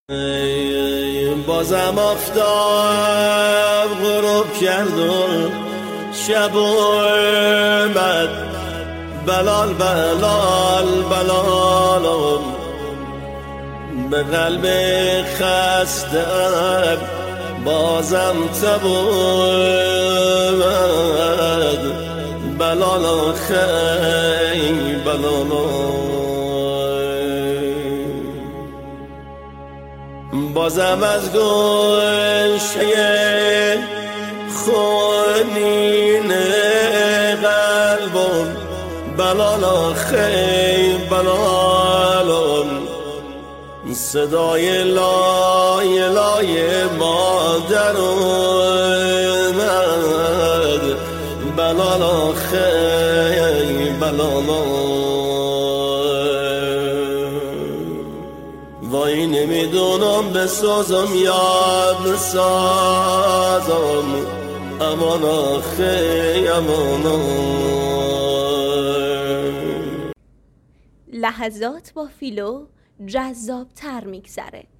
بازم آفتاب غروب کرد و شب اومد، بلال بلال بلال به قلب خستم بازم تب اومد، بلال خی بلال. بازم از گوشه خونین قلبم بلال خی بلال، صدای لای لای مادر اومد، بلال خی بلال. وای نمیدونم بسازم یا بسازم، امان آخی امان. لحظات با فیلو جذاب تر میگذره.